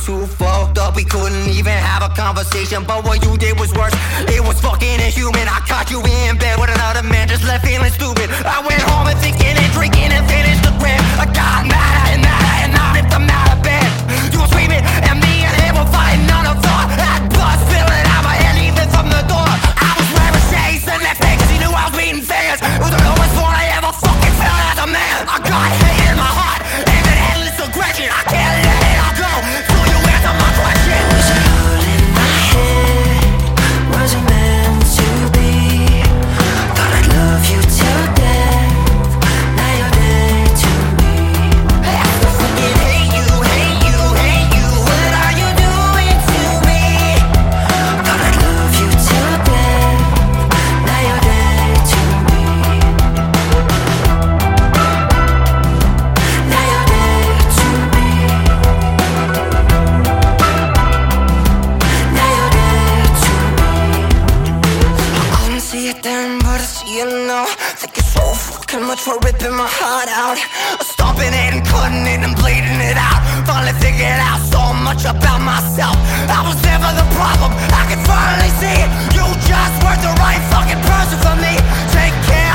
too fucked up, we couldn't even have a conversation. But what you did was worse, it was fucking inhuman. I caught you in bed with another man, just left feeling stupid. I went home and thinking and drinking and finished the grip. I got madder and madder and I ripped them out of bed. You were screaming and me and him were fighting on the floor. That blood spilling out my head even from the door. I was wearing shades and left hand cause he knew I was beating fans. It was the lowest one I ever fucking felt as a man. I got hate in my heart and an endless aggression. I can't let it all go till you answer my question. Was it all in my head? Was it meant to be? Thought I'd love you till death. Now you're dead to me. I have to fucking hate you, hate you, hate you. What are you doing to me? Thought I'd love you till death. Now you're dead to me. Now you're dead to me. Now you're dead to me. I couldn't see it then, but I see it now. Thinking so fucking much for ripping my heart out. Stomping it and cutting it and bleeding it out. Finally figured out so much about myself. I was never the problem, I could finally see it. You just weren't the right fucking person for me. Take care